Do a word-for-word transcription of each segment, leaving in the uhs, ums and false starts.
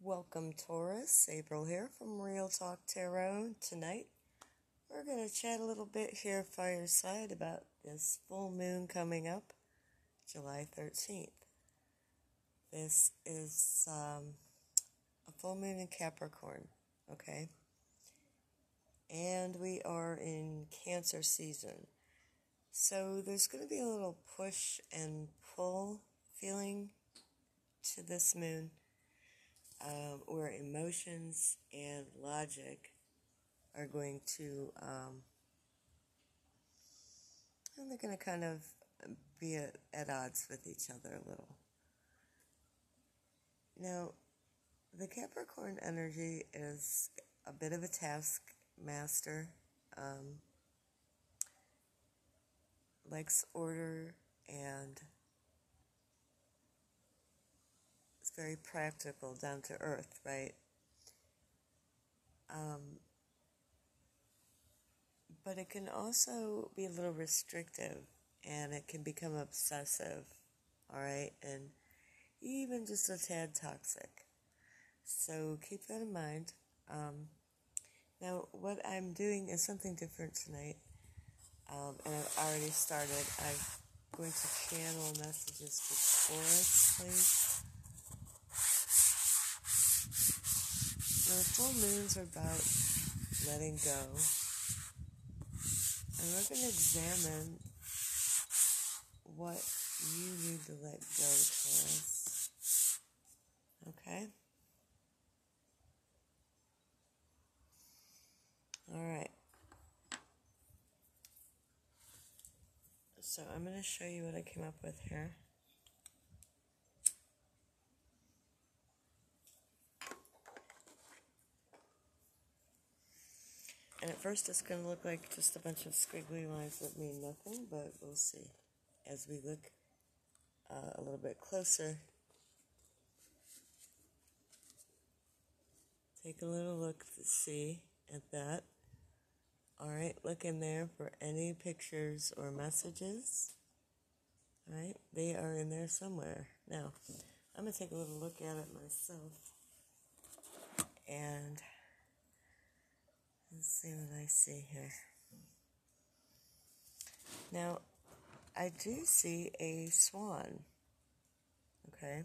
Welcome, Taurus. April here from Real Talk Tarot. Tonight, we're going to chat a little bit here, fireside, about this full moon coming up, July thirteenth. This is um, a full moon in Capricorn, okay? And we are in Cancer season. So there's going to be a little push and pull feeling to this moon. Um, where emotions and logic are going to, um, and they're going to kind of be at, at odds with each other a little. Now, the Capricorn energy is a bit of a taskmaster, um, likes order, and it's very practical, down to earth, right? Um, but it can also be a little restrictive, and it can become obsessive, all right, and even just a tad toxic. So keep that in mind. Um, now, what I'm doing is something different tonight, um, and I've already started. I'm going to channel messages for Taurus, please. Now, full moons are about letting go, and we're going to examine what you need to let go, Taurus. Okay? Alright. So I'm going to show you what I came up with here. And at first it's going to look like just a bunch of squiggly lines that mean nothing, but we'll see as we look uh, a little bit closer. Take a little look to see at that. Alright, look in there for any pictures or messages. Alright, they are in there somewhere. Now, I'm going to take a little look at it myself. And let's see what I see here. Now, I do see a swan. Okay.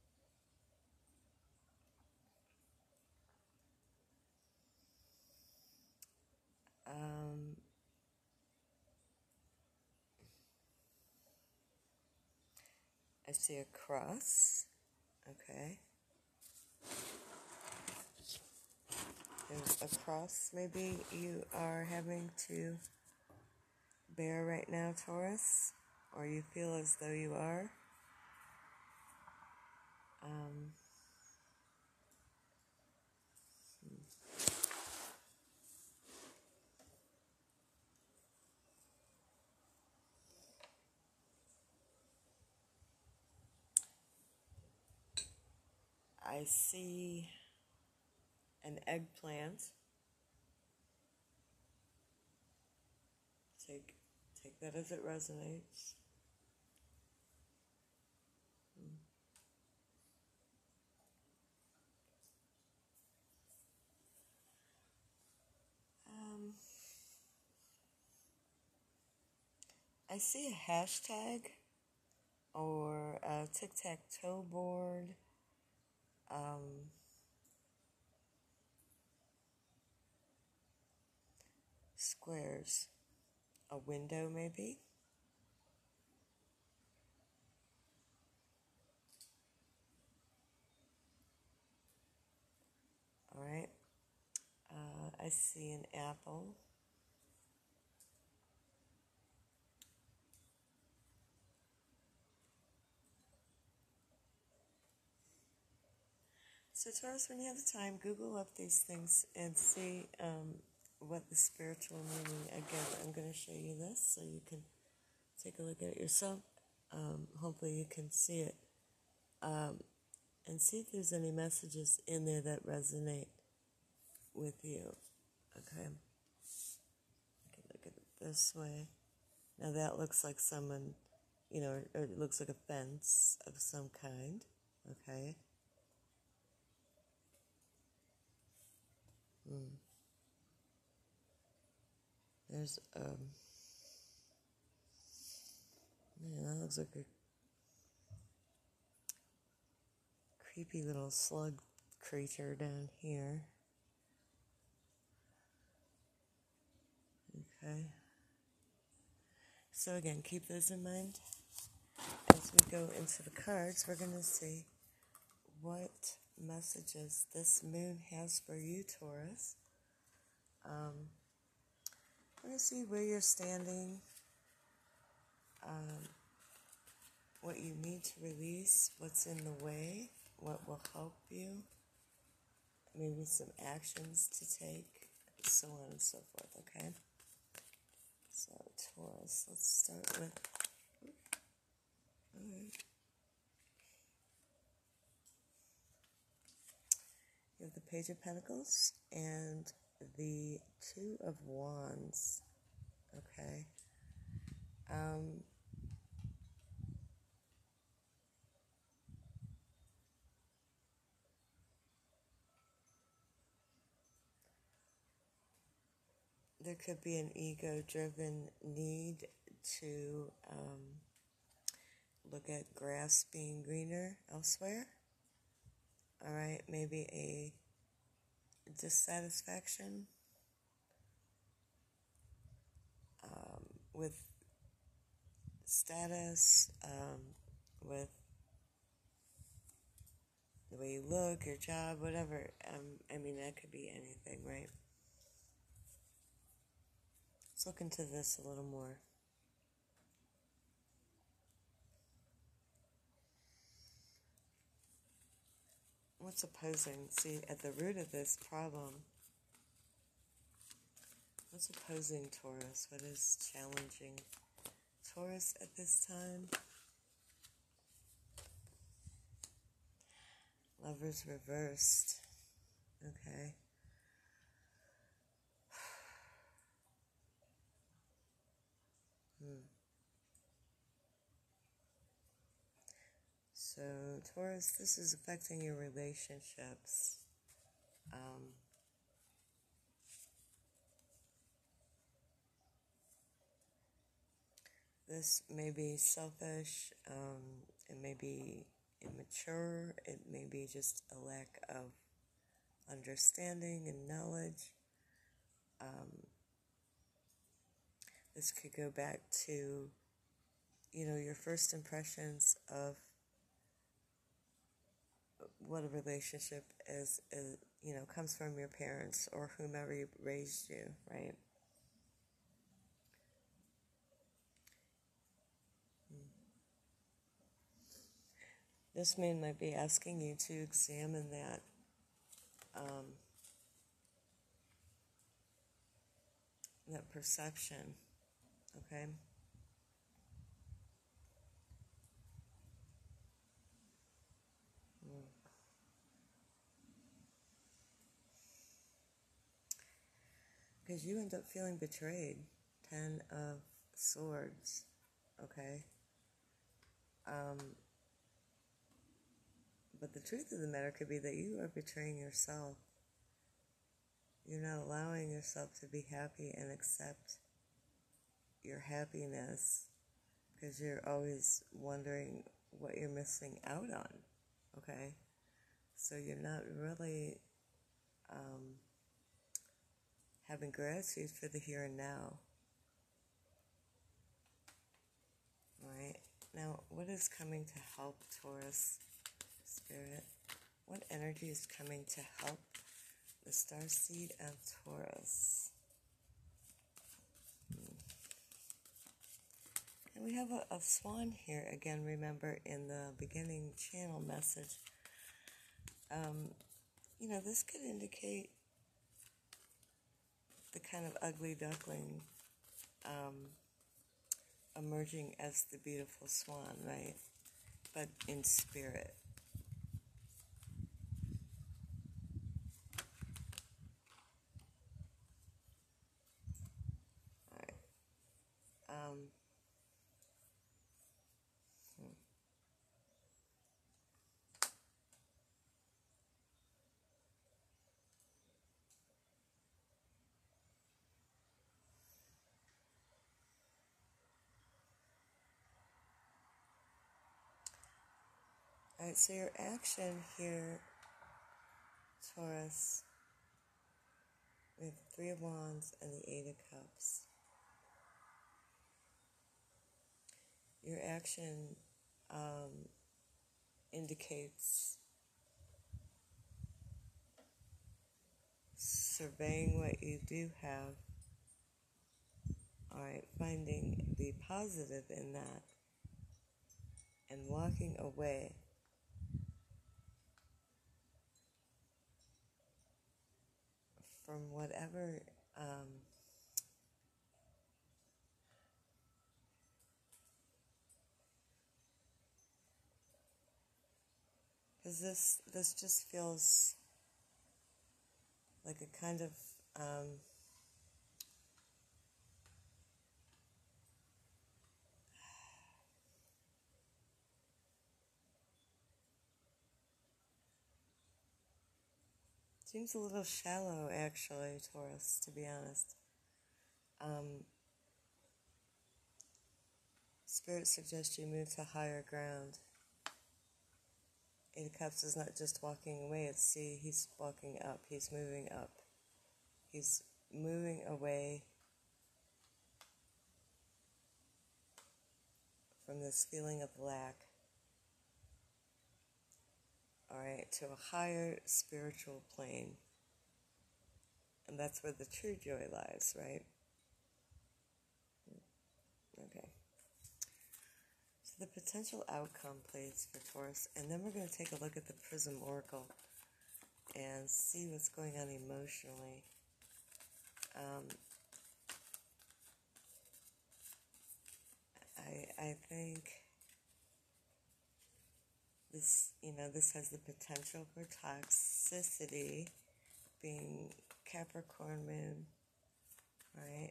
Um, I see a cross. Okay. There's a cross maybe you are having to bear right now, Taurus, or you feel as though you are. Um, hmm. I see an eggplant. Take take that as it resonates. Hmm. Um, I see a hashtag or a tic-tac-toe board. Um, squares. A window, maybe. All right. Uh, I see an apple. So, Taurus, when you have the time, Google up these things and see um, what the spiritual meaning. Again, I'm going to show you this so you can take a look at it yourself. Um, hopefully, you can see it um, and see if there's any messages in there that resonate with you. Okay. You can look at it this way. Now, that looks like someone, you know, or it looks like a fence of some kind. Okay. Hmm. There's, um, man, that looks like a creepy little slug creature down here. Okay. So again, keep those in mind. As we go into the cards, we're going to see what messages this moon has for you, Taurus. Um, we're going to see where you're standing, um, what you need to release, what's in the way, what will help you, maybe some actions to take, so on and so forth, okay? So, Taurus, let's start with... All right. You have the Page of Pentacles and the Two of Wands. Okay. Um, there could be an ego-driven need to um, look at grass being greener elsewhere. All right. Maybe a dissatisfaction um, with status, um, with the way you look, your job, whatever. Um, I mean, that could be anything, right? Let's look into this a little more. What's opposing? See, at the root of this problem, what's opposing Taurus? What is challenging Taurus at this time? Lovers reversed. Okay. Hmm. So, Taurus, this is affecting your relationships. Um, this may be selfish. Um, it may be immature. It may be just a lack of understanding and knowledge. Um, this could go back to, you know, your first impressions of what a relationship is, is, you know, comes from your parents or whomever raised you, right? This man might be asking you to examine that, um, that perception, okay? Because you end up feeling betrayed. Ten of Swords, okay? Um, but the truth of the matter could be that you are betraying yourself. You're not allowing yourself to be happy and accept your happiness because you're always wondering what you're missing out on, okay? So you're not really um, having gratitude for the here and now. All right? Now, what is coming to help Taurus Spirit? What energy is coming to help the starseed of Taurus? Hmm. And we have a, a swan here again, remember, in the beginning channel message. Um, you know, this could indicate the kind of ugly duckling um, emerging as the beautiful swan, right? But in spirit. All right. Um, hmm. Alright, so your action here, Taurus, we have Three of Wands and the Eight of Cups. Your action um, indicates surveying what you do have, alright, finding the positive in that, and walking away from whatever um, because this this just feels like a kind of um, seems a little shallow, actually, Taurus, to be honest. Um, Spirit suggests you move to higher ground. Eight of Cups is not just walking away, it's see, he's walking up, he's moving up. He's moving away from this feeling of lack, alright, to a higher spiritual plane. And that's where the true joy lies, right? Okay. So the potential outcome, please, for Taurus. And then we're going to take a look at the Prism Oracle and see what's going on emotionally. Um, I, I think this, you know, this has the potential for toxicity, being Capricorn moon, right?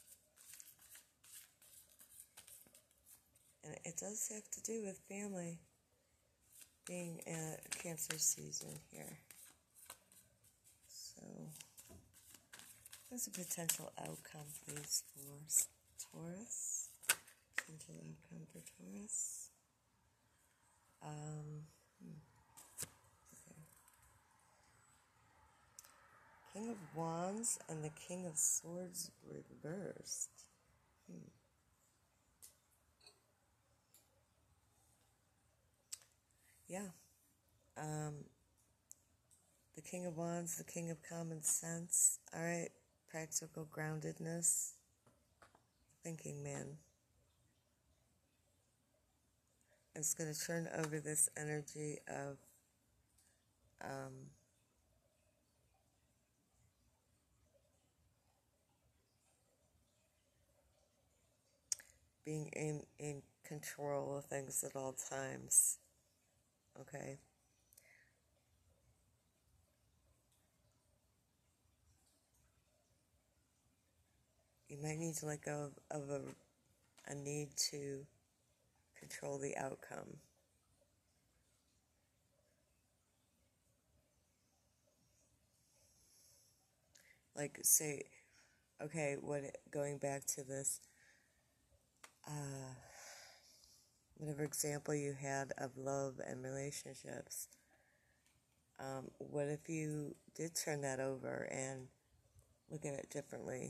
And it does have to do with family, being a Cancer season here. So, what's a potential outcome, please, for Taurus? Potential outcome for Taurus. Um, hmm. Okay. King of Wands and the King of Swords reversed. Hmm. Yeah. Um, the King of Wands, the King of Common Sense. Alright. Practical groundedness. Thinking man. It's going to turn over this energy of um, being in, in control of things at all times. Okay? You might need to let go of, of a, a need to control the outcome. Like, say, okay, what going back to this, uh, whatever example you had of love and relationships, um, what if you did turn that over and look at it differently?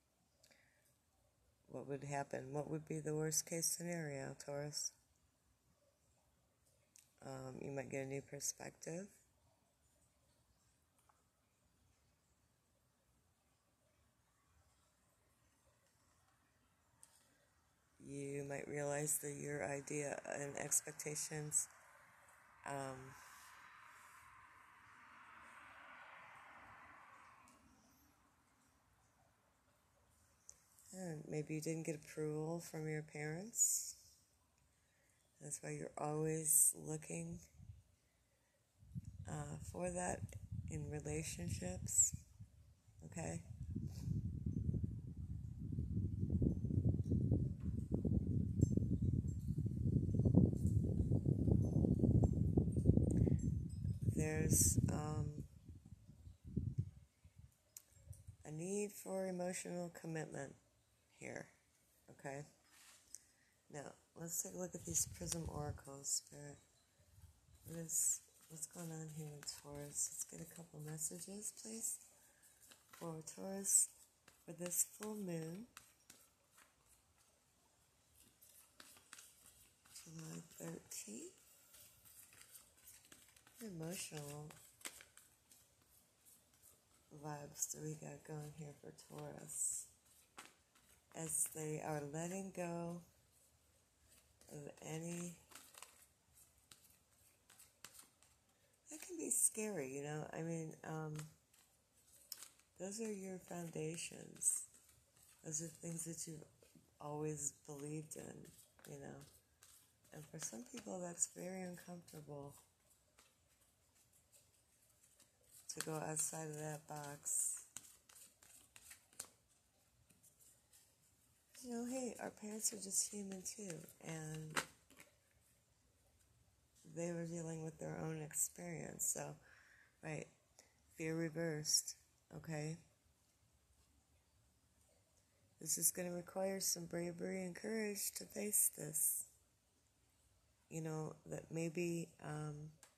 What would happen? What would be the worst case scenario, Taurus? Um, you might get a new perspective. You might realize that your idea and expectations um, and maybe you didn't get approval from your parents. That's why you're always looking uh, for that in relationships. Okay? There's um, a need for emotional commitment here. Okay? Now, let's take a look at these Prism Oracles, Spirit. is what's going on here in Taurus. Let's get a couple messages, please, for Taurus for this full moon, July thirteenth. Emotional vibes that we got going here for Taurus as they are letting go of any. That can be scary, you know. I mean, um, those are your foundations. Those are things that you've always believed in, you know. And for some people, that's very uncomfortable to go outside of that box. You know, hey, our parents are just human too, and they were dealing with their own experience. So, right, fear reversed, okay? This is going to require some bravery and courage to face this. You know, that maybe, um,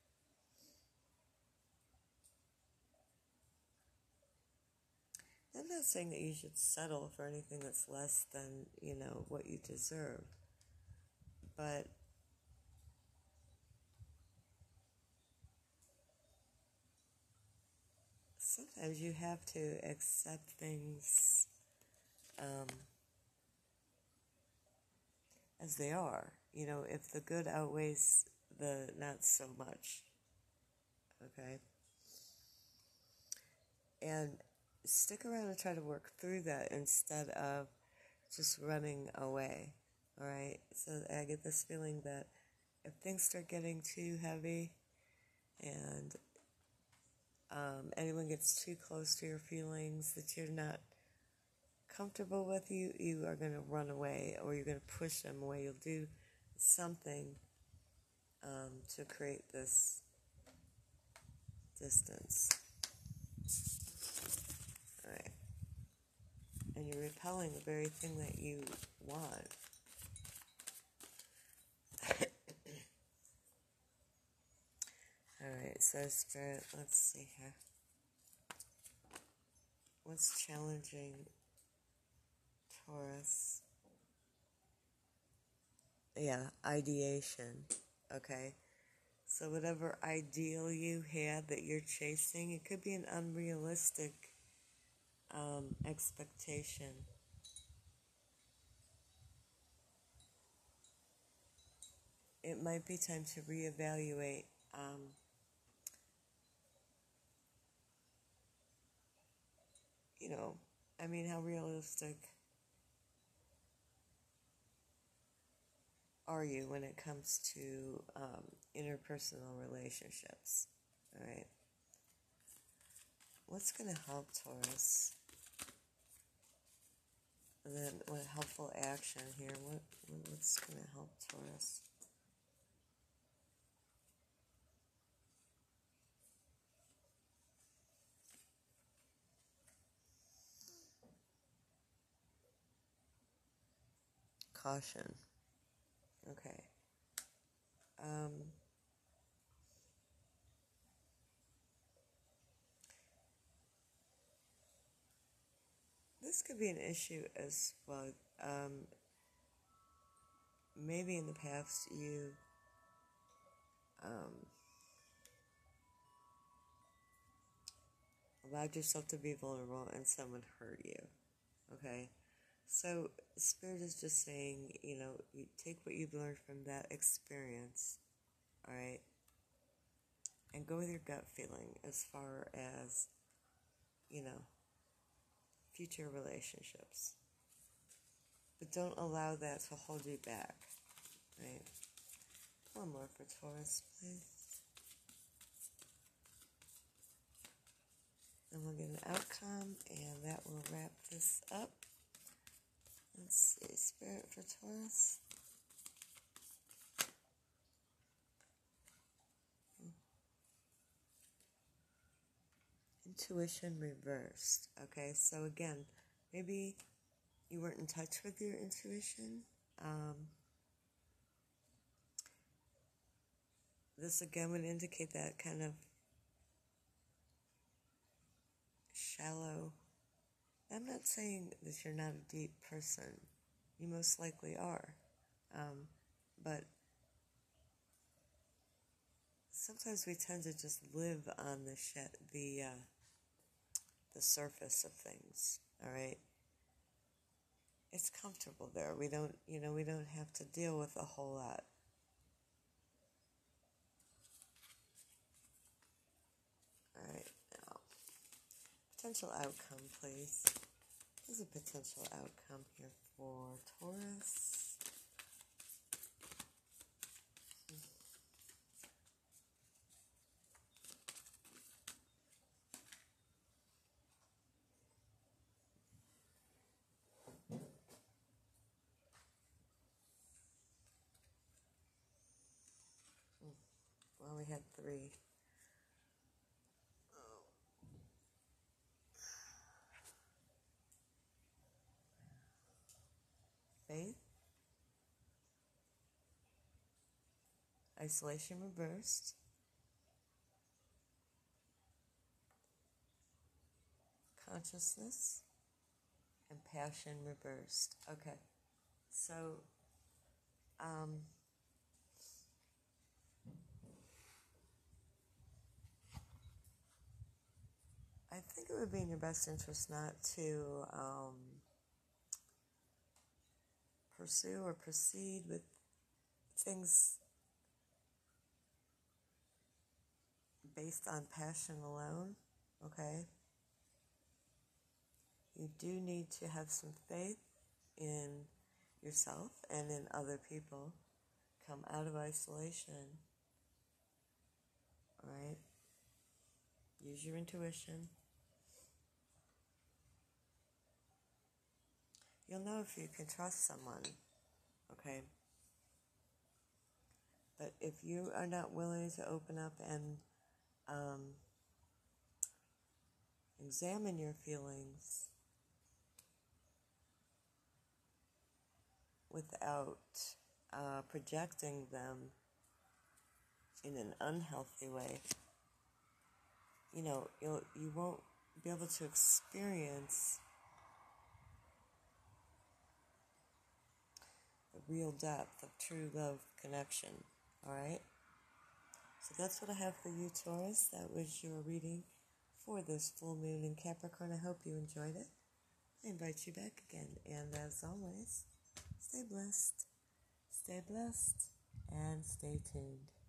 I'm not saying that you should settle for anything that's less than, you know, what you deserve. But sometimes you have to accept things um, as they are. You know, if the good outweighs the not so much. Okay? And stick around and try to work through that instead of just running away. All right? So I get this feeling that if things start getting too heavy and um, anyone gets too close to your feelings that you're not comfortable with, you, you are going to run away, or you're going to push them away. You'll do something um, to create this distance. All right. And you're repelling the very thing that you want. Alright, so Spirit, let's see here. What's challenging Taurus? Yeah, ideation. Okay. So whatever ideal you had that you're chasing, it could be an unrealistic um, expectation. It might be time to reevaluate um, you know, I mean, how realistic are you when it comes to um, interpersonal relationships? All right. What's going to help Taurus? And then what helpful action here? What What's going to help Taurus? Caution. Okay. Um, this could be an issue as well. Um, maybe in the past you um, allowed yourself to be vulnerable and someone hurt you. Okay? So Spirit is just saying, you know, you take what you've learned from that experience, all right, and go with your gut feeling as far as, you know, future relationships. But don't allow that to hold you back, right? One more for Taurus, please. And we'll get an outcome, and that will wrap this up. Let's see, Spirit for Taurus. Intuition reversed. Okay, so again, maybe you weren't in touch with your intuition. Um, this again would indicate that kind of shallow. I'm not saying that you're not a deep person. You most likely are. Um, but sometimes we tend to just live on the sh- the uh, the surface of things. All right. It's comfortable there. We don't, you know, we don't have to deal with a whole lot. All right, now, potential outcome, please. There's a potential outcome here for Taurus. Well, we had three. Faith, isolation reversed, consciousness, and passion reversed. Okay, so um, I think it would be in your best interest not to um, pursue or proceed with things based on passion alone, okay? You do need to have some faith in yourself and in other people. Come out of isolation, all right? Use your intuition. You'll know if you can trust someone, okay? But if you are not willing to open up and um, examine your feelings without uh, projecting them in an unhealthy way, you know, you'll, you won't be able to experience the real depth of true love connection, all right? So that's what I have for you, Taurus. That was your reading for this full moon in Capricorn. I hope you enjoyed it. I invite you back again. And as always, stay blessed, stay blessed, and stay tuned.